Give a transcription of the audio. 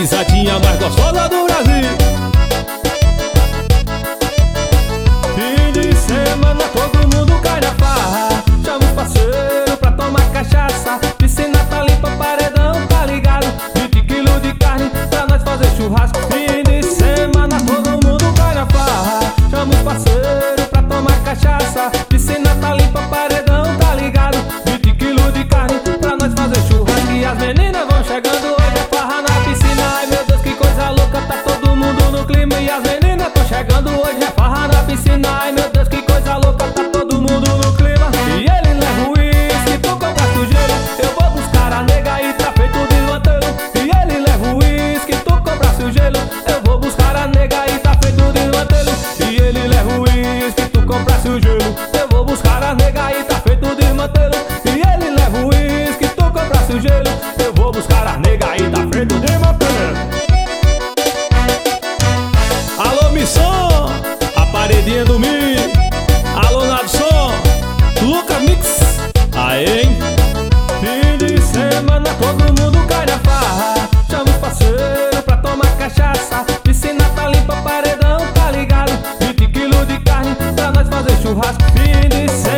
pisadinha mais gostosa do Brasil. Fim de semana todo mundo cai na farra, chama os parceiros pra tomar cachaça. Piscina tá limpa, paredão tá ligado, 20 quilos de carne pra nós fazer churrasco. Fim de semana todo mundo cai na farra, chama os parceiros pra tomar cachaça. Piscina tá limpa, paredão tá ligado, 20 quilos de carne pra nós fazer churrasco. E as meninas vão chegando, hoje é farra na piscina. Ai meu Deus, que coisa louca, tá todo mundo no clima. E as meninas tão chegando, hoje é farra na piscina. Ai meu Deus, que coisa louca, tá todo mundo no clima. E ele leva o uísque, tu compraste o gelo, eu vou buscar a nega e tá feito o desmantelo. E ele leva o uísque, tu compraste o gelo, eu vou buscar a nega e tá feito o desmantelo. E ele leva o uísque, tu compraste o gelo, eu vou buscar a nega e tá feito o desmantelo. E ele leva o uísque, tu compraste o gelo, eu vou buscar a nega e tá feito o desmantelo. Alô Missão, a paredinha do Mi. Alô Nadson, Lucas Mix. Aê, hein? Fim de semana todo mundo cai na farra, chama os parceiros pra tomar cachaça. Piscina tá limpa, paredão tá ligado, 20 quilos de carne pra nós fazer churrasco. Fim de semana